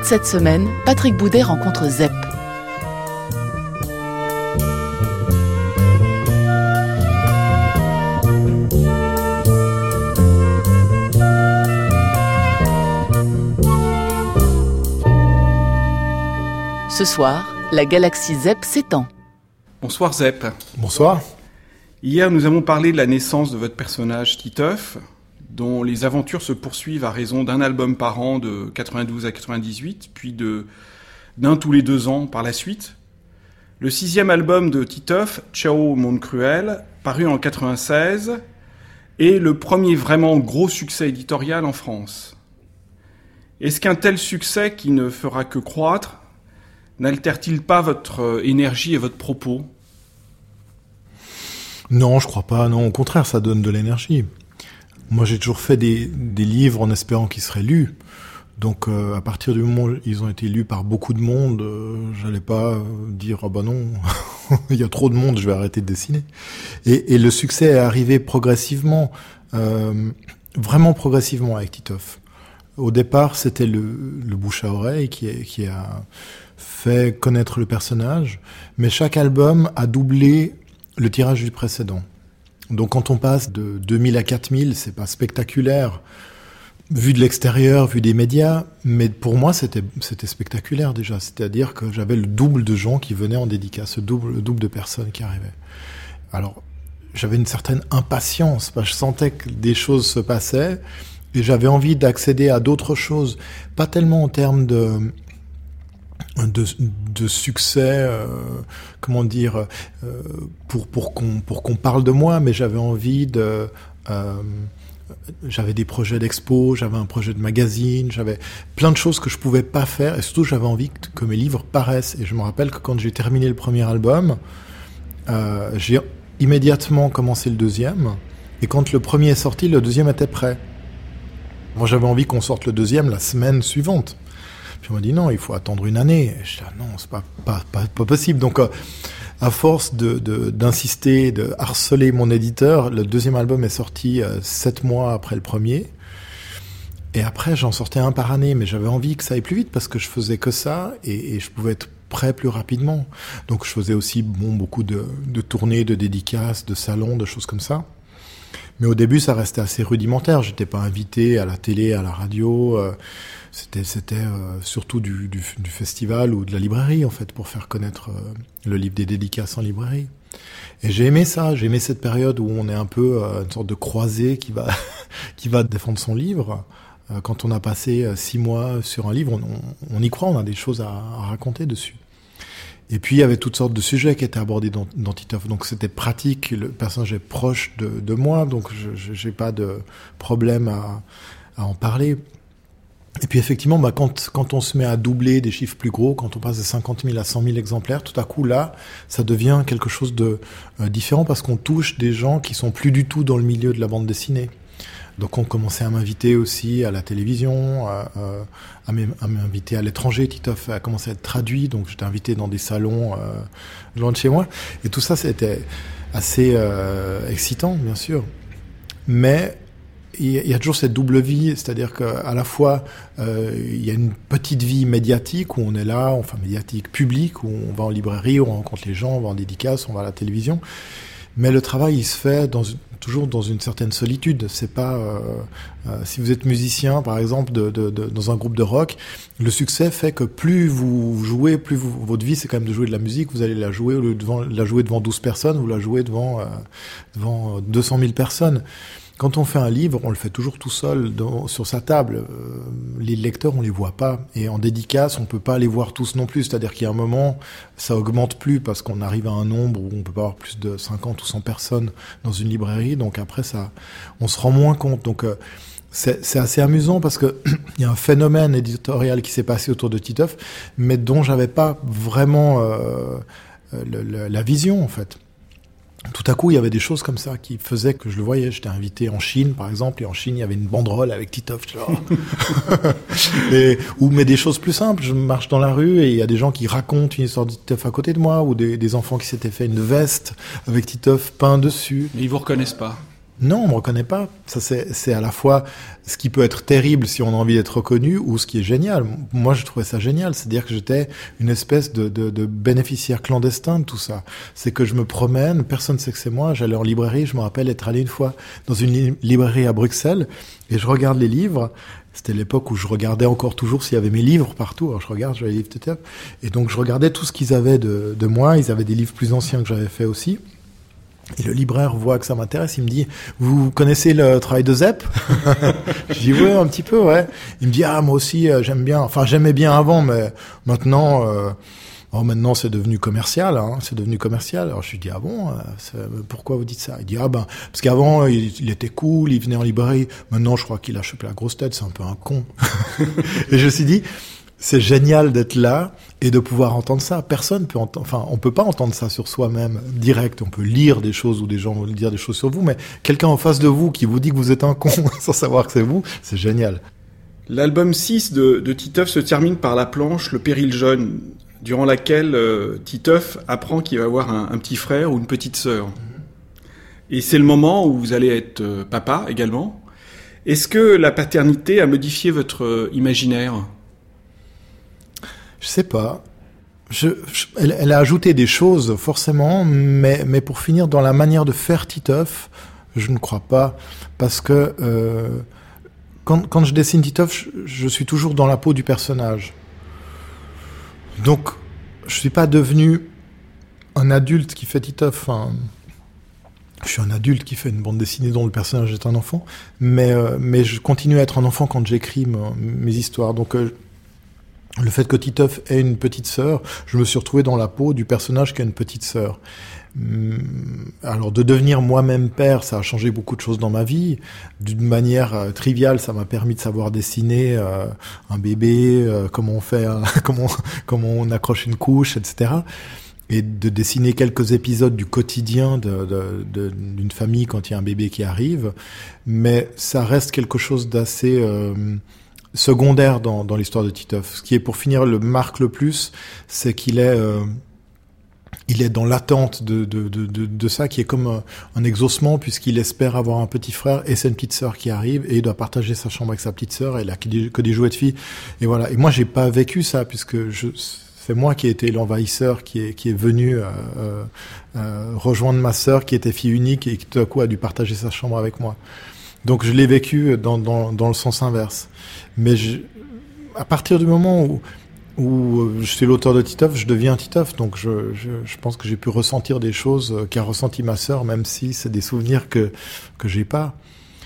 Toute cette semaine, Patrick Boudet rencontre Zep. Ce soir, la galaxie Zep s'étend. Bonsoir Zep. Bonsoir. Hier, nous avons parlé de la naissance de votre personnage Titeuf, dont les aventures se poursuivent à raison d'un album par an de 92 à 98, puis d'un tous les 2 ans par la suite. Le 6e album de Titeuf, Ciao Monde Cruel, paru en 96, est le premier vraiment gros succès éditorial en France. Est-ce qu'un tel succès, qui ne fera que croître, n'altère-t-il pas votre énergie et votre propos ? Non, je crois pas. Non, au contraire, ça donne de l'énergie. Moi, j'ai toujours fait des livres en espérant qu'ils seraient lus. Donc, à partir du moment où ils ont été lus par beaucoup de monde, j'allais pas dire « Ah bah non, il y a trop de monde, je vais arrêter de dessiner ». Et le succès est arrivé progressivement, vraiment progressivement avec Titeuf. Au départ, c'était le bouche à oreille qui a fait connaître le personnage, mais chaque album a doublé le tirage du précédent. Donc quand on passe de 2000 à 4000, c'est pas spectaculaire, vu de l'extérieur, vu des médias, mais pour moi c'était spectaculaire déjà, c'est-à-dire que j'avais le double de gens qui venaient en dédicace, le double de personnes qui arrivaient. Alors j'avais une certaine impatience, parce que je sentais que des choses se passaient, et j'avais envie d'accéder à d'autres choses, pas tellement en termes de succès, pour qu'on parle de moi, mais j'avais envie j'avais des projets d'expo, j'avais un projet de magazine, j'avais plein de choses que je pouvais pas faire, et surtout j'avais envie que mes livres paraissent. Et je me rappelle que quand j'ai terminé le premier album, j'ai immédiatement commencé le deuxième, et quand le premier est sorti, le deuxième était prêt. Moi, j'avais envie qu'on sorte le deuxième la semaine suivante. Puis on m'a dit non, il faut attendre une année. Et je dis non, c'est pas possible. Donc, à force d'insister, de harceler mon éditeur, le deuxième album est sorti 7 mois après le premier. Et après, j'en sortais un par année, mais j'avais envie que ça aille plus vite parce que je faisais que ça et je pouvais être prêt plus rapidement. Donc, je faisais aussi beaucoup de tournées, de dédicaces, de salons, de choses comme ça. Mais au début, ça restait assez rudimentaire. J'étais pas invité à la télé, à la radio. C'était surtout du festival ou de la librairie, en fait, pour faire connaître le livre des dédicaces en librairie. Et j'ai aimé ça. J'ai aimé cette période où on est un peu une sorte de croisé qui va défendre son livre. Quand on a passé 6 mois sur un livre, on y croit, on a des choses à raconter dessus. Et puis, il y avait toutes sortes de sujets qui étaient abordés dans Titeuf. Donc, c'était pratique. Le personnage est proche de moi. Donc, j'ai pas de problème à en parler. Et puis, effectivement, quand on se met à doubler des chiffres plus gros, quand on passe de 50 000 à 100 000 exemplaires, tout à coup, là, ça devient quelque chose de différent parce qu'on touche des gens qui sont plus du tout dans le milieu de la bande dessinée. Donc on commençait à m'inviter aussi à la télévision, à m'inviter à l'étranger. Titeuf a commencé à être traduit, donc j'étais invité dans des salons loin de chez moi. Et tout ça, c'était assez excitant, bien sûr. Mais il y a toujours cette double vie, c'est-à-dire qu'à la fois, il y a une petite vie médiatique où on est là, enfin médiatique publique, où on va en librairie, on rencontre les gens, on va en dédicace, on va à la télévision. Mais le travail, il se fait toujours dans une certaine solitude. C'est pas si vous êtes musicien, par exemple, dans un groupe de rock, le succès fait que plus vous jouez, votre vie, c'est quand même de jouer de la musique. Vous allez la jouer, au lieu de la jouer devant 12 personnes, vous la jouez devant 200 000 personnes. Quand on fait un livre, on le fait toujours tout seul sur sa table. Les lecteurs, on les voit pas. Et en dédicace, on peut pas les voir tous non plus. C'est-à-dire qu'il y a un moment, ça augmente plus parce qu'on arrive à un nombre où on peut pas avoir plus de 50 ou 100 personnes dans une librairie. Donc après, on se rend moins compte. Donc c'est assez amusant parce que il y a un phénomène éditorial qui s'est passé autour de Titeuf, mais dont j'avais pas vraiment la vision, en fait. Tout à coup, il y avait des choses comme ça qui faisaient que je le voyais. J'étais invité en Chine, par exemple, et en Chine, il y avait une banderole avec Titeuf. Mais des choses plus simples. Je marche dans la rue et il y a des gens qui racontent une histoire de Titeuf à côté de moi, ou des enfants qui s'étaient fait une veste avec Titeuf peint dessus. Mais ils vous reconnaissent pas. Non, on me reconnaît pas. Ça, c'est à la fois ce qui peut être terrible si on a envie d'être reconnu ou ce qui est génial. Moi, je trouvais ça génial. C'est-à-dire que j'étais une espèce de bénéficiaire clandestin de tout ça. C'est que je me promène, personne ne sait que c'est moi. J'allais en librairie. Je me rappelle être allé une fois dans une librairie à Bruxelles et je regarde les livres. C'était l'époque où je regardais encore toujours s'il y avait mes livres partout. Alors je regarde, j'avais les livres Titeuf. Et donc je regardais tout ce qu'ils avaient de moi. Ils avaient des livres plus anciens que j'avais fait aussi. Et le libraire voit que ça m'intéresse, il me dit « Vous connaissez le travail de Zepp ?» Je dis « Oui, un petit peu, ouais. » Il me dit « Ah, moi aussi, j'aime bien. Enfin, j'aimais bien avant, mais maintenant, maintenant c'est devenu commercial. Hein, c'est devenu commercial. » Alors je lui dis « Ah bon pourquoi vous dites ça ?» Il dit « Ah ben, parce qu'avant, il était cool, il venait en librairie. Maintenant, je crois qu'il a chopé la grosse tête, c'est un peu un con. » Et je me suis dit c'est génial d'être là et de pouvoir entendre ça. Personne peut entendre, enfin, on peut pas entendre ça sur soi-même direct. On peut lire des choses ou des gens vont dire des choses sur vous, mais quelqu'un en face de vous qui vous dit que vous êtes un con sans savoir que c'est vous, c'est génial. L'album 6 de Titeuf se termine par la planche Le Péril jeune, durant laquelle Titeuf apprend qu'il va avoir un petit frère ou une petite sœur. Et c'est le moment où vous allez être papa également. Est-ce que la paternité a modifié votre imaginaire ? Je sais pas. Elle a ajouté des choses, forcément, mais pour finir, dans la manière de faire Titeuf, je ne crois pas. Parce que quand je dessine Titeuf, je suis toujours dans la peau du personnage. Donc, je suis pas devenu un adulte qui fait Titeuf. Je suis un adulte qui fait une bande dessinée dont le personnage est un enfant, mais je continue à être un enfant quand j'écris mes histoires. Donc, le fait que Titeuf ait une petite sœur, je me suis retrouvé dans la peau du personnage qui a une petite sœur. Alors, de devenir moi-même père, ça a changé beaucoup de choses dans ma vie. D'une manière triviale, ça m'a permis de savoir dessiner un bébé, comment on fait, comment on accroche une couche, etc. Et de dessiner quelques épisodes du quotidien d'une famille quand il y a un bébé qui arrive. Mais ça reste quelque chose d'assez secondaire dans l'histoire de Titeuf. Ce qui est, pour finir, le marque le plus, c'est qu'il est dans l'attente de ça, qui est comme un exaucement, puisqu'il espère avoir un petit frère et c'est une petite sœur qui arrive et il doit partager sa chambre avec sa petite sœur et il a que des jouets de filles. Et voilà. Et moi, j'ai pas vécu ça, puisque c'est moi qui ai été l'envahisseur qui est venu rejoindre ma sœur qui était fille unique et qui tout à coup a dû partager sa chambre avec moi. Donc je l'ai vécu dans le sens inverse. Mais à partir du moment où je suis l'auteur de Titeuf, je deviens Titeuf. Donc je pense que j'ai pu ressentir des choses qu'a ressenti ma sœur, même si c'est des souvenirs que j'ai pas.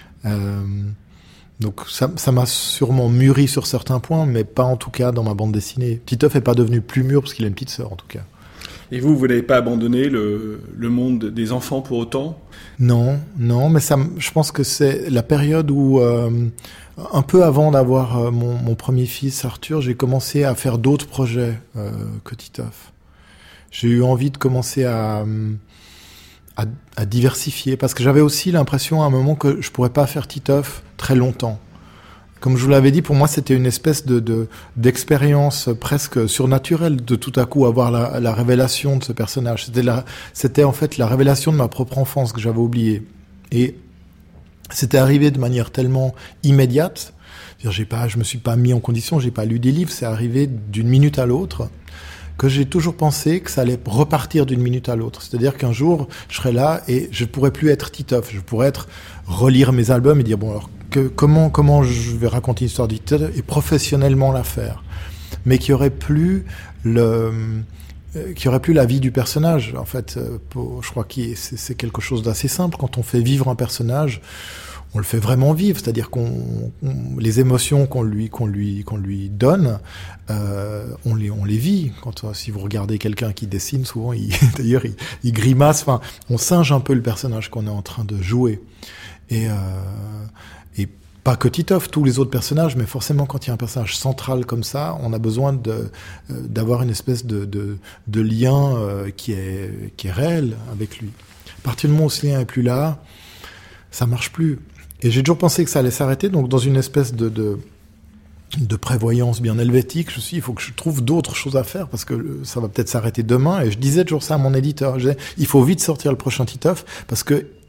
Donc ça m'a sûrement mûri sur certains points, mais pas en tout cas dans ma bande dessinée. Titeuf est pas devenu plus mûr parce qu'il a une petite sœur en tout cas. Et vous n'avez pas abandonné le monde des enfants pour autant ? Non, mais je pense que c'est la période où, un peu avant d'avoir mon premier fils Arthur, j'ai commencé à faire d'autres projets que Titeuf. J'ai eu envie de commencer à diversifier, parce que j'avais aussi l'impression à un moment que je pourrais pas faire Titeuf très longtemps. Comme je vous l'avais dit, pour moi, c'était une espèce d'expérience presque surnaturelle de tout à coup avoir la révélation de ce personnage. C'était en fait la révélation de ma propre enfance que j'avais oubliée. Et c'était arrivé de manière tellement immédiate. Je me suis pas mis en condition, j'ai pas lu des livres, c'est arrivé d'une minute à l'autre, que j'ai toujours pensé que ça allait repartir d'une minute à l'autre. C'est-à-dire qu'un jour, je serais là et je pourrais plus être Titeuf. Je pourrais relire mes albums et dire, bon, alors, comment je vais raconter une histoire de Titeuf et professionnellement la faire. Mais qu'il y aurait plus la vie du personnage. En fait, je crois que c'est quelque chose d'assez simple. Quand on fait vivre un personnage, on le fait vraiment vivre, c'est-à-dire les émotions qu'on lui donne, on les vit. Si vous regardez quelqu'un qui dessine, souvent, d'ailleurs, il grimace. Enfin, on singe un peu le personnage qu'on est en train de jouer. Et pas que Titeuf, tous les autres personnages, mais forcément quand il y a un personnage central comme ça, on a besoin d'avoir une espèce de lien qui est réel avec lui. À partir du moment où ce lien est plus là, ça marche plus. Et j'ai toujours pensé que ça allait s'arrêter, donc dans une espèce de prévoyance bien helvétique, il faut que je trouve d'autres choses à faire, parce que ça va peut-être s'arrêter demain, et je disais toujours ça à mon éditeur, il faut vite sortir le prochain Titeuf, parce que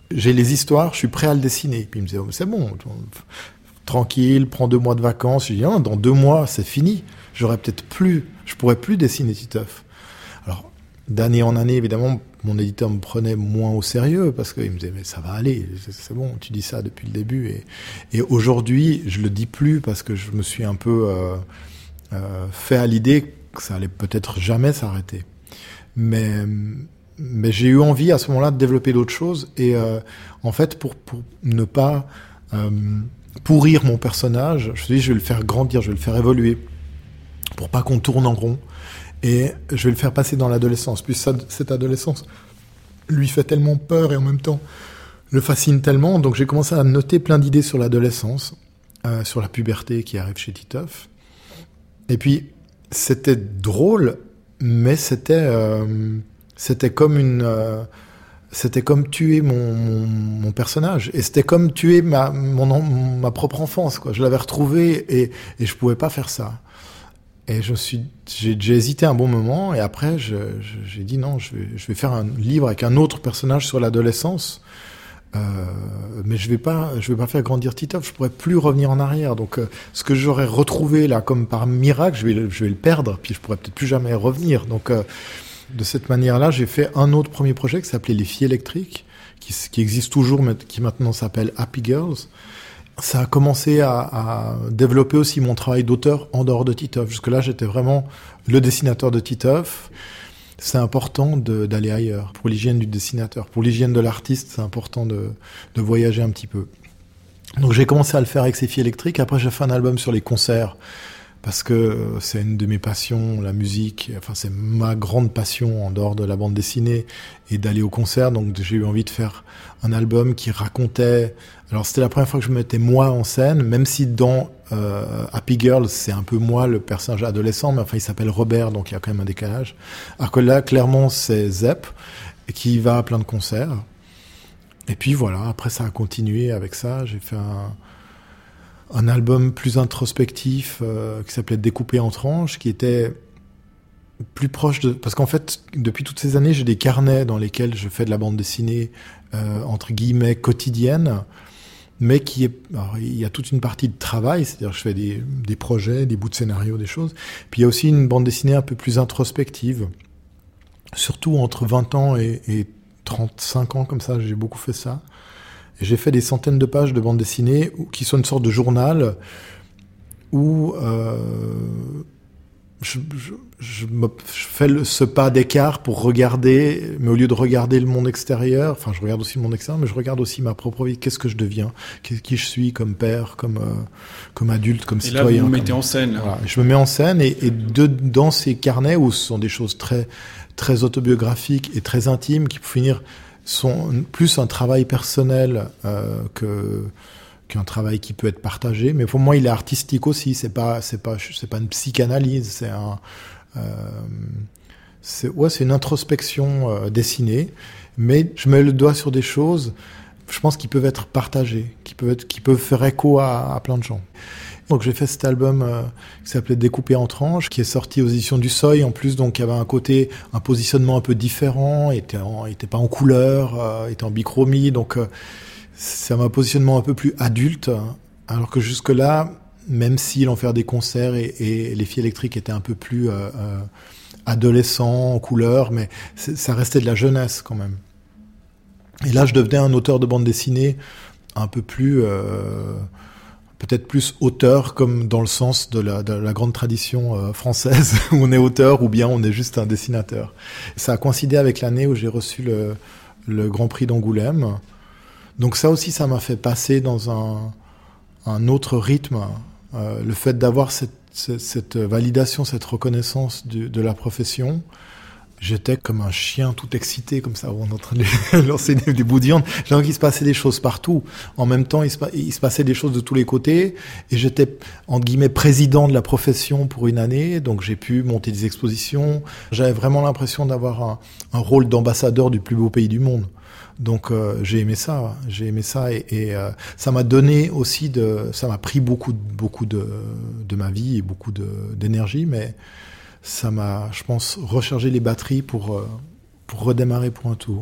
j'ai les histoires, je suis prêt à le dessiner. Puis il me disait, c'est bon, tranquille, prends 2 mois de vacances. Je dis, non, dans 2 mois, c'est fini. Je pourrais plus dessiner Titeuf. Alors, d'année en année, évidemment, mon éditeur me prenait moins au sérieux parce qu'il me disait, mais ça va aller, c'est bon, tu dis ça depuis le début. Et aujourd'hui, je le dis plus parce que je me suis un peu fait à l'idée que ça allait peut-être jamais s'arrêter. Mais j'ai eu envie à ce moment-là de développer d'autres choses. Et en fait, pour ne pas pourrir mon personnage, je me suis dit, je vais le faire grandir, je vais le faire évoluer pour pas qu'on tourne en rond. Et je vais le faire passer dans l'adolescence. Puis cette adolescence lui fait tellement peur et en même temps le fascine tellement. Donc j'ai commencé à noter plein d'idées sur l'adolescence, sur la puberté qui arrive chez Titeuf. Et puis c'était drôle, mais c'était comme tuer mon personnage. Et c'était comme tuer ma propre enfance, quoi. Je l'avais retrouvé et je pouvais pas faire ça. Et j'ai hésité un bon moment, et après j'ai dit non, je vais faire un livre avec un autre personnage sur l'adolescence, mais je vais pas faire grandir Titeuf, je pourrais plus revenir en arrière. Donc ce que j'aurais retrouvé là comme par miracle, je vais le perdre, puis je pourrais peut-être plus jamais revenir. Donc de cette manière-là, j'ai fait un autre premier projet qui s'appelait Les Filles électriques, qui existe toujours, mais qui maintenant s'appelle Happy Girls. Ça a commencé à développer aussi mon travail d'auteur en dehors de Titeuf. Jusque-là, j'étais vraiment le dessinateur de Titeuf. C'est important d'aller ailleurs, pour l'hygiène du dessinateur. Pour l'hygiène de l'artiste, c'est important de voyager un petit peu. Donc j'ai commencé à le faire avec Ces Filles électriques. Après, j'ai fait un album sur les concerts, parce que c'est une de mes passions, la musique. Enfin, c'est ma grande passion en dehors de la bande dessinée et d'aller au concert. Donc j'ai eu envie de faire un album qui racontait... Alors c'était la première fois que je me mettais moi en scène, même si dans Happy Girls, c'est un peu moi le personnage adolescent, mais enfin il s'appelle Robert, donc il y a quand même un décalage. Alors que là, clairement, c'est Zep, qui va à plein de concerts. Et puis voilà, après ça a continué avec ça. J'ai fait un album plus introspectif qui s'appelait Découpé en tranches, qui était plus proche de... Parce qu'en fait, depuis toutes ces années, j'ai des carnets dans lesquels je fais de la bande dessinée entre guillemets quotidienne, mais alors, il y a toute une partie de travail, c'est-à-dire que je fais des projets, des bouts de scénario, des choses. Puis il y a aussi une bande dessinée un peu plus introspective, surtout entre 20 ans et 35 ans, comme ça, j'ai beaucoup fait ça. Et j'ai fait des centaines de pages de bande dessinée qui sont une sorte de journal où je fais ce pas d'écart pour regarder, mais au lieu de regarder le monde extérieur, enfin je regarde aussi le monde extérieur, mais je regarde aussi ma propre vie. Qu'est-ce que je deviens, qui je suis comme père, comme adulte, comme citoyen. Et là, vous vous mettez en scène. Voilà. Je me mets en scène et dans ces carnets où ce sont des choses très très autobiographiques et très intimes, qui pour finir sont plus un travail personnel qu'un travail qui peut être partagé, mais pour moi il est artistique aussi. C'est pas une psychanalyse, c'est une introspection dessinée, mais je mets le doigt sur des choses, je pense, qui peuvent être partagées, qui peuvent faire écho à plein de gens. Donc j'ai fait cet album qui s'appelait Découpé en tranches, qui est sorti aux éditions du Seuil. En plus, donc il y avait un positionnement un peu différent, était pas en couleur, était en bichromie, donc c'est un positionnement un peu plus adulte, alors que jusque-là, même si l'enfer des concerts et Les Filles électriques étaient un peu plus adolescents, en couleur, mais ça restait de la jeunesse quand même. Et là, je devenais un auteur de bande dessinée un peu plus... peut-être plus auteur, comme dans le sens de la grande tradition française, où on est auteur ou bien on est juste un dessinateur. Ça a coïncidé avec l'année où j'ai reçu le Grand Prix d'Angoulême. Donc ça aussi, ça m'a fait passer dans un autre rythme. Le fait d'avoir cette validation, cette reconnaissance de la profession, j'étais comme un chien tout excité, comme ça, où on est en train de lancer des bouts de viande. J'ai l'impression qu'il se passait des choses partout. En même temps, il se passait des choses de tous les côtés. Et j'étais, entre guillemets, président de la profession pour une année. Donc j'ai pu monter des expositions. J'avais vraiment l'impression d'avoir un rôle d'ambassadeur du plus beau pays du monde. Donc j'ai aimé ça et ça m'a donné aussi ça m'a pris beaucoup de ma vie et beaucoup d'énergie, mais ça m'a, je pense, rechargé les batteries pour redémarrer pour un tour.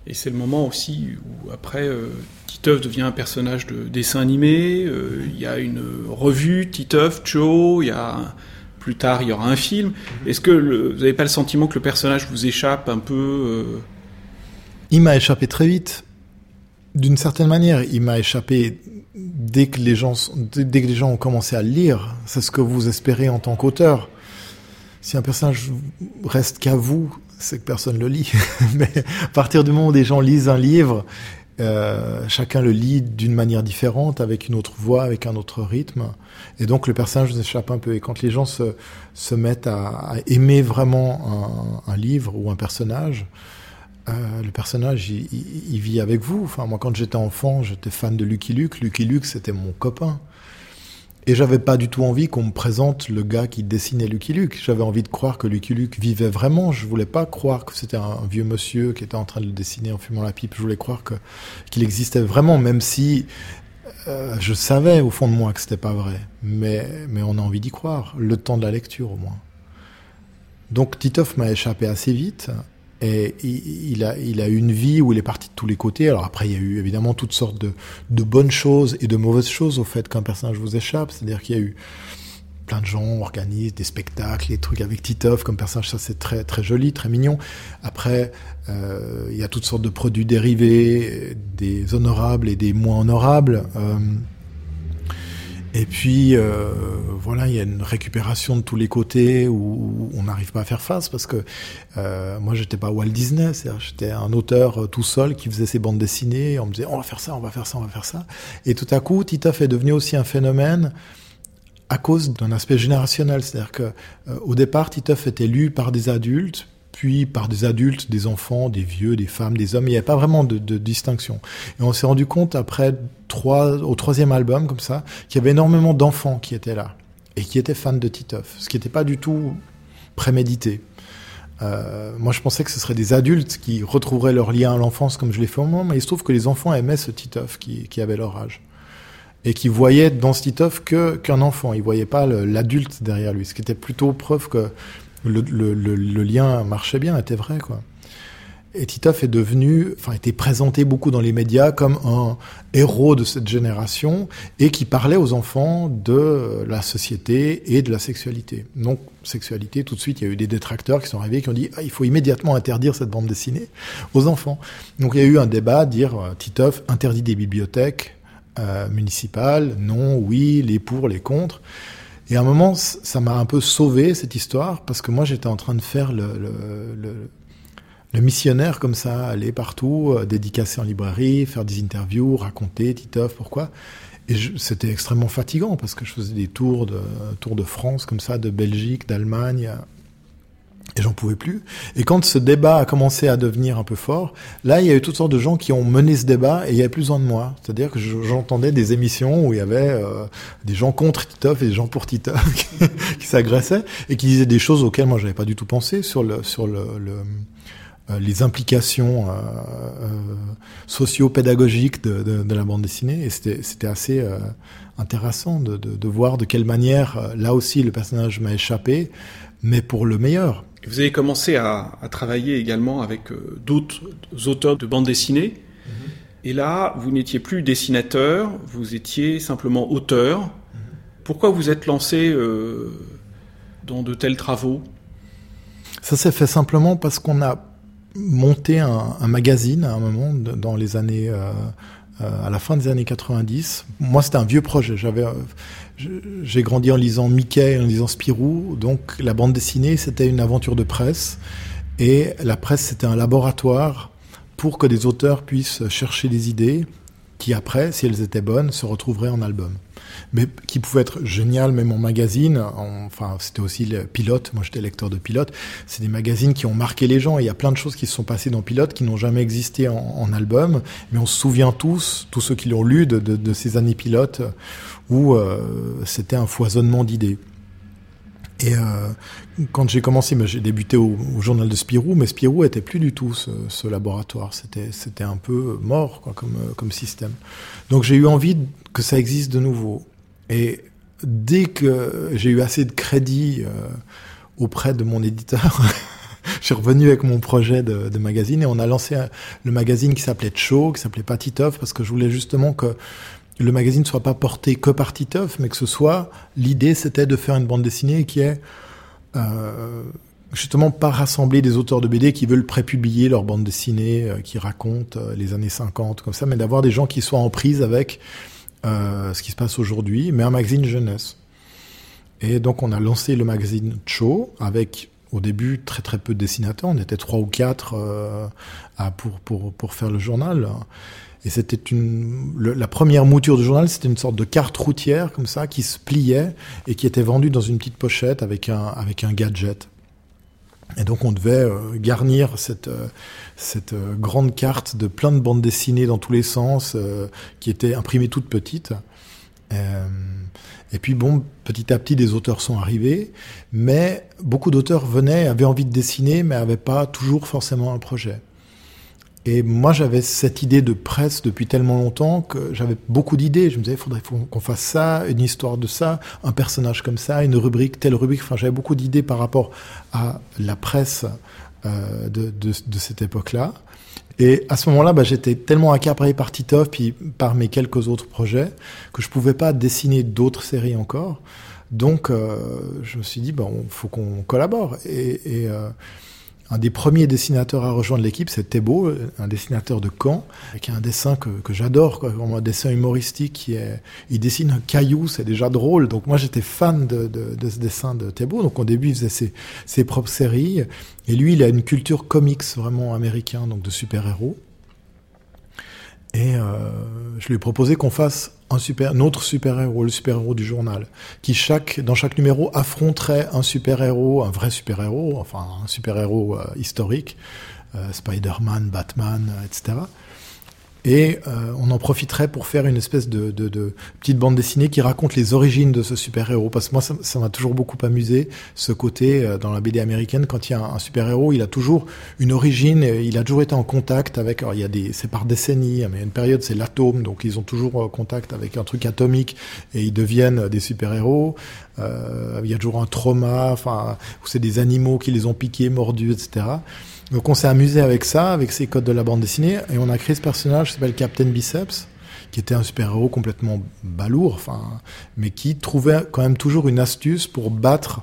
Et c'est le moment aussi où, après, Titeuf devient un personnage de dessin animé. Il y a une revue, Titeuf, Joe. Plus tard, il y aura un film. Est-ce que vous n'avez pas le sentiment que le personnage vous échappe un peu Il m'a échappé très vite. D'une certaine manière, il m'a échappé dès que les gens ont commencé à le lire. C'est ce que vous espérez en tant qu'auteur. Si un personnage reste qu'à vous, c'est que personne le lit. Mais à partir du moment où des gens lisent un livre, chacun le lit d'une manière différente, avec une autre voix, avec un autre rythme. Et donc le personnage nous échappe un peu. Et quand les gens se mettent à aimer vraiment un livre ou un personnage, le personnage, il vit avec vous. Enfin, moi, quand j'étais enfant, j'étais fan de Lucky Luke. Lucky Luke, c'était mon copain. Et j'avais pas du tout envie qu'on me présente le gars qui dessinait Lucky Luke. J'avais envie de croire que Lucky Luke vivait vraiment. Je voulais pas croire que c'était un vieux monsieur qui était en train de le dessiner en fumant la pipe. Je voulais croire qu'il existait vraiment, même si je savais au fond de moi que c'était pas vrai. Mais on a envie d'y croire. Le temps de la lecture, au moins. Donc, Titeuf m'a échappé assez vite. Et il a eu une vie où il est parti de tous les côtés. Alors après, il y a eu évidemment toutes sortes de bonnes choses et de mauvaises choses au fait qu'un personnage vous échappe. C'est-à-dire qu'il y a eu plein de gens organisent des spectacles, des trucs avec Titeuf comme personnage. Ça, c'est très, très joli, très mignon. Après, il y a toutes sortes de produits dérivés, des honorables et des moins honorables. Et puis, voilà, il y a une récupération de tous les côtés où on n'arrive pas à faire face parce que moi, j'étais pas Walt Disney, c'est-à-dire j'étais un auteur tout seul qui faisait ses bandes dessinées. Et on me disait, on va faire ça, on va faire ça, on va faire ça. Et tout à coup, Titeuf est devenu aussi un phénomène à cause d'un aspect générationnel. C'est-à-dire que au départ, Titeuf était lu par des adultes, puis par des adultes, des enfants, des vieux, des femmes, des hommes. Il n'y avait pas vraiment de distinction. Et on s'est rendu compte après au troisième album, comme ça, qu'il y avait énormément d'enfants qui étaient là et qui étaient fans de Titeuf, ce qui n'était pas du tout prémédité. Moi, je pensais que ce seraient des adultes qui retrouveraient leur lien à l'enfance comme je l'ai fait au moment, mais il se trouve que les enfants aimaient ce Titeuf qui avait leur âge et qui voyaient dans ce Titeuf qu'un enfant. Ils voyaient pas l'adulte derrière lui, ce qui était plutôt preuve que le lien marchait bien, était vrai, quoi. Et Titeuf était présenté beaucoup dans les médias comme un héros de cette génération et qui parlait aux enfants de la société et de la sexualité. Donc, sexualité, tout de suite, il y a eu des détracteurs qui sont arrivés qui ont dit il faut immédiatement interdire cette bande dessinée aux enfants. Donc, il y a eu un débat à dire Titeuf interdit des bibliothèques municipales, non, oui, les pour, les contre. Et à un moment, ça m'a un peu sauvé, cette histoire, parce que moi, j'étais en train de faire le missionnaire comme ça, aller partout, dédicacer en librairie, faire des interviews, raconter Titeuf, pourquoi. Et c'était extrêmement fatigant, parce que je faisais des tours de France, comme ça, de Belgique, d'Allemagne, et j'en pouvais plus. Et quand ce débat a commencé à devenir un peu fort, là, il y a eu toutes sortes de gens qui ont mené ce débat et il y avait plus besoin de moi. C'est-à-dire que j'entendais des émissions où il y avait des gens contre Titeuf et des gens pour Titeuf qui s'agressaient et qui disaient des choses auxquelles moi j'avais pas du tout pensé sur les implications socio-pédagogiques de la bande dessinée. Et c'était assez intéressant de voir de quelle manière, là aussi, le personnage m'a échappé, mais pour le meilleur. Vous avez commencé à travailler également avec d'autres auteurs de bande dessinée. Et là, vous n'étiez plus dessinateur, vous étiez simplement auteur. Pourquoi vous êtes lancé dans de tels travaux ? Ça s'est fait simplement parce qu'on a monté un magazine à un moment dans les années... à la fin des années 90. Moi, c'était un vieux projet. J'ai grandi en lisant Mickey, en lisant Spirou. Donc, la bande dessinée, c'était une aventure de presse. Et la presse, c'était un laboratoire pour que des auteurs puissent chercher des idées qui, après, si elles étaient bonnes, se retrouveraient en album. Mais qui pouvaient être géniales, même en magazine. Enfin, c'était aussi le Pilote. Moi, j'étais lecteur de Pilote. C'est des magazines qui ont marqué les gens. Et il y a plein de choses qui se sont passées dans Pilote qui n'ont jamais existé en album. Mais on se souvient tous ceux qui l'ont lu, de ces années Pilote, où c'était un foisonnement d'idées. Et quand j'ai commencé, j'ai débuté au journal de Spirou, mais Spirou était plus du tout ce laboratoire. C'était un peu mort, quoi, comme système. Donc j'ai eu envie que ça existe de nouveau. Et dès que j'ai eu assez de crédit auprès de mon éditeur, je suis revenu avec mon projet de magazine et on a lancé le magazine qui s'appelait Tcho, qui s'appelait pas Titeuf, parce que je voulais justement que le magazine ne soit pas porté que par Titeuf, mais que ce soit, l'idée c'était de faire une bande dessinée qui est justement pas rassembler des auteurs de BD qui veulent prépublier leur bande dessinée, qui racontent les années 50, comme ça, mais d'avoir des gens qui soient en prise avec ce qui se passe aujourd'hui, mais un magazine jeunesse. Et donc on a lancé le magazine Tcho avec au début très très peu de dessinateurs, on était 3 ou 4 pour faire le journal. Et c'était la première mouture du journal, c'était une sorte de carte routière comme ça qui se pliait et qui était vendue dans une petite pochette avec un gadget. Et donc on devait garnir cette grande carte de plein de bandes dessinées dans tous les sens, qui étaient imprimées toutes petites. Et puis bon, petit à petit, des auteurs sont arrivés, mais beaucoup d'auteurs avaient envie de dessiner, mais n'avaient pas toujours forcément un projet. Et moi, j'avais cette idée de presse depuis tellement longtemps que j'avais beaucoup d'idées. Je me disais, il faudrait qu'on fasse ça, une histoire de ça, un personnage comme ça, une rubrique, telle rubrique. Enfin, j'avais beaucoup d'idées par rapport à la presse de cette époque-là. Et à ce moment-là, j'étais tellement accaparé par Titeuf puis par mes quelques autres projets que je pouvais pas dessiner d'autres séries encore. Donc, je me suis dit, faut qu'on collabore. Et un des premiers dessinateurs à rejoindre l'équipe, c'est Thébault, un dessinateur de Caen, avec un dessin que j'adore, quoi, vraiment un dessin humoristique il dessine un caillou, c'est déjà drôle. Donc moi j'étais fan de ce dessin de Thébault. Donc au début il faisait ses propres séries, et lui il a une culture comics vraiment américain, donc de super-héros. Et je lui ai proposé qu'on fasse un autre super-héros, le super-héros du journal, qui dans chaque numéro affronterait un super-héros, un vrai super-héros, enfin un super-héros historique, Spider-Man, Batman, etc. Et on en profiterait pour faire une espèce de petite bande dessinée qui raconte les origines de ce super-héros. Parce que moi, ça m'a toujours beaucoup amusé, ce côté, dans la BD américaine, quand il y a un super-héros, il a toujours une origine, il a toujours été en contact avec... Alors, c'est par décennies, mais il y a une période, c'est l'atome, donc ils ont toujours contact avec un truc atomique, et ils deviennent des super-héros. Il y a toujours un trauma, où c'est des animaux qui les ont piqués, mordus, etc., donc on s'est amusé avec ça, avec ces codes de la bande dessinée, et on a créé ce personnage qui s'appelle Captain Biceps, qui était un super-héros complètement balourd, mais qui trouvait quand même toujours une astuce pour battre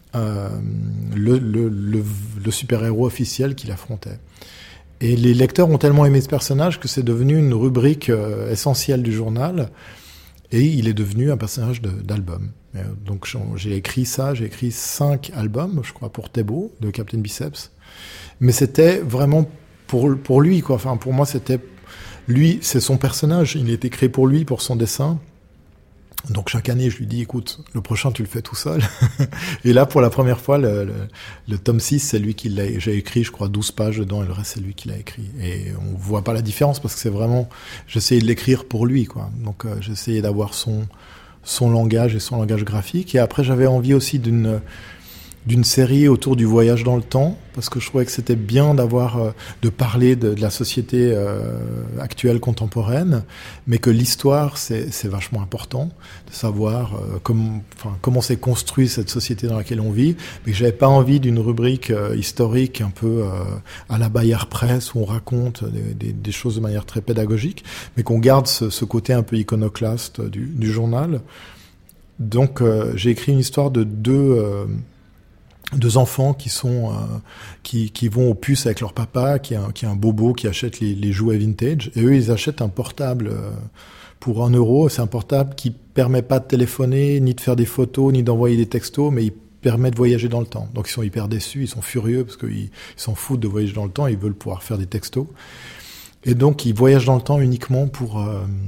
le super-héros officiel qu'il affrontait. Et les lecteurs ont tellement aimé ce personnage que c'est devenu une rubrique essentielle du journal, et il est devenu un personnage d'album. Donc j'ai écrit 5 albums, je crois, pour Thébault, de Captain Biceps. Mais c'était vraiment pour lui, quoi. Enfin, pour moi, c'était lui, c'est son personnage. Il était créé pour lui, pour son dessin. Donc chaque année, je lui dis, écoute, le prochain, tu le fais tout seul. Et là, pour la première fois, le tome 6, c'est lui qui l'a. J'ai écrit, je crois, 12 pages dedans, et le reste, c'est lui qui l'a écrit. Et on voit pas la différence parce que c'est vraiment, j'essayais de l'écrire pour lui, quoi. Donc j'essayais d'avoir son langage et son langage graphique. Et après, j'avais envie aussi d'une série autour du voyage dans le temps, parce que je trouvais que c'était bien de parler de la société actuelle, contemporaine, mais que l'histoire, c'est vachement important, de savoir comment s'est construite cette société dans laquelle on vit, mais que j'avais pas envie d'une rubrique historique un peu à la Bayard Presse, où on raconte des choses de manière très pédagogique, mais qu'on garde ce côté un peu iconoclaste du journal. Donc j'ai écrit une histoire de deux enfants qui vont aux puces avec leur papa, qui est un bobo qui achète les jouets vintage, et eux ils achètent un portable pour 1 €. C'est un portable qui permet pas de téléphoner, ni de faire des photos, ni d'envoyer des textos, mais il permet de voyager dans le temps. Donc ils sont hyper déçus, ils sont furieux parce qu'ils s'en foutent de voyager dans le temps, ils veulent pouvoir faire des textos. Et donc ils voyagent dans le temps uniquement pour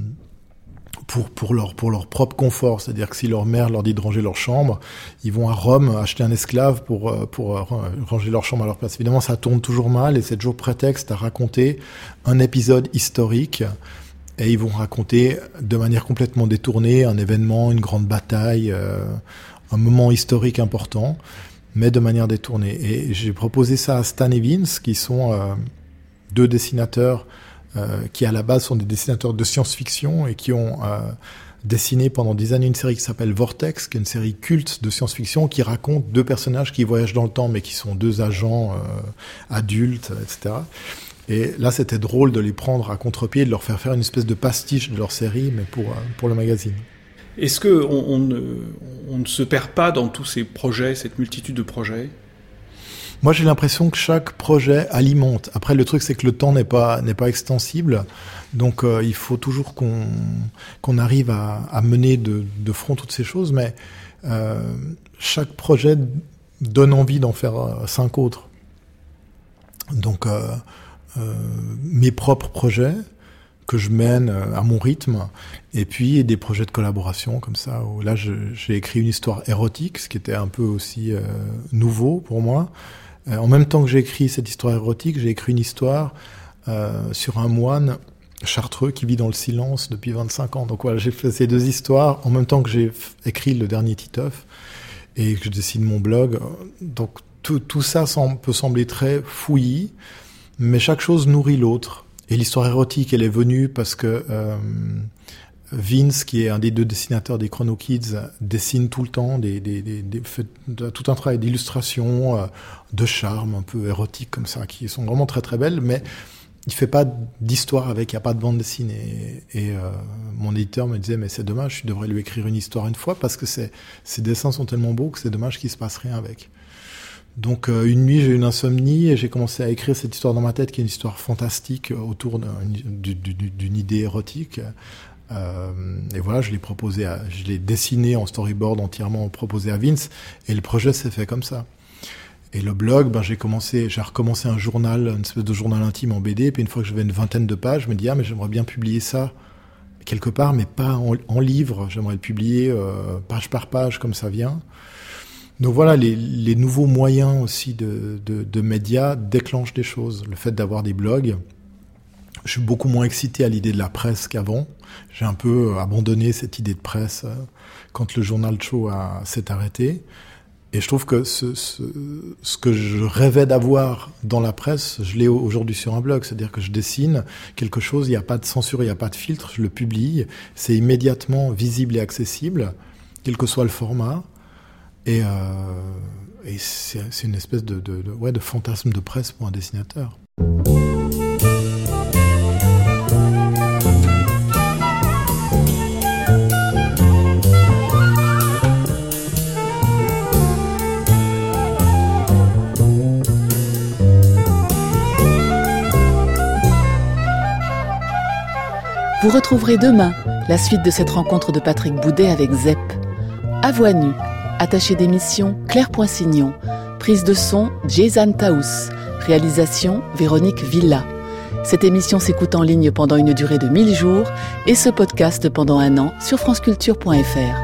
leur propre confort, c'est-à-dire que si leur mère leur dit de ranger leur chambre, ils vont à Rome acheter un esclave pour ranger leur chambre à leur place. Évidemment, ça tourne toujours mal et c'est toujours prétexte à raconter un épisode historique, et ils vont raconter de manière complètement détournée un événement, une grande bataille, un moment historique important, mais de manière détournée. Et j'ai proposé ça à Stan et Vince, qui sont 2 dessinateurs qui à la base sont des dessinateurs de science-fiction et qui ont dessiné pendant des années une série qui s'appelle Vortex, qui est une série culte de science-fiction qui raconte 2 personnages qui voyagent dans le temps, mais qui sont 2 agents adultes, etc. Et là, c'était drôle de les prendre à contre-pied, de leur faire une espèce de pastiche de leur série, mais pour le magazine. Est-ce qu'on ne se perd pas dans tous ces projets, cette multitude de projets ? Moi, j'ai l'impression que chaque projet alimente. Après, le truc, c'est que le temps n'est pas extensible. Donc, il faut toujours qu'on arrive à mener de front toutes ces choses. Mais chaque projet donne envie d'en faire 5 autres. Donc, mes propres projets que je mène à mon rythme, et puis des projets de collaboration comme ça, où là, j'ai écrit une histoire érotique, ce qui était un peu aussi nouveau pour moi. En même temps que j'ai écrit cette histoire érotique, j'ai écrit une histoire sur un moine chartreux qui vit dans le silence depuis 25 ans. Donc voilà, j'ai fait ces 2 histoires en même temps que j'ai écrit le dernier Titeuf et que je dessine mon blog. Donc tout ça peut sembler très fouillis, mais chaque chose nourrit l'autre. Et l'histoire érotique, elle est venue parce que Vince, qui est un des 2 dessinateurs des Chrono Kids, dessine tout le temps fait tout un travail d'illustration, de charme un peu érotique comme ça, qui sont vraiment très très belles, mais il fait pas d'histoire avec, il n'y a pas de bande dessinée. Et mon éditeur me disait, mais c'est dommage, tu devrais lui écrire une histoire une fois, parce que ses dessins sont tellement beaux que c'est dommage qu'il se passe rien avec. Donc une nuit, j'ai eu une insomnie et j'ai commencé à écrire cette histoire dans ma tête, qui est une histoire fantastique autour d'une idée érotique. Et voilà, je l'ai dessiné en storyboard entièrement, proposé à Vince, et le projet s'est fait comme ça. Et le blog, j'ai recommencé un journal, une espèce de journal intime en BD, et puis une fois que j'avais une 20aine de pages, je me dis, mais j'aimerais bien publier ça quelque part, mais pas en livre, j'aimerais le publier page par page, comme ça vient. Donc voilà, les nouveaux moyens aussi de médias déclenchent des choses. Le fait d'avoir des blogs, je suis beaucoup moins excité à l'idée de la presse qu'avant. J'ai un peu abandonné cette idée de presse quand le journal Cho s'est arrêté. Et je trouve que ce que je rêvais d'avoir dans la presse, je l'ai aujourd'hui sur un blog. C'est-à-dire que je dessine quelque chose, il n'y a pas de censure, il n'y a pas de filtre, je le publie. C'est immédiatement visible et accessible, quel que soit le format. Et c'est une espèce de fantasme de presse pour un dessinateur. Vous retrouverez demain la suite de cette rencontre de Patrick Boudet avec Zep. À voix nue, attaché d'émission Claire Poinsignon, prise de son Jason Taous, réalisation Véronique Villa. Cette émission s'écoute en ligne pendant une durée de 1000 jours et se podcast pendant 1 an sur franceculture.fr.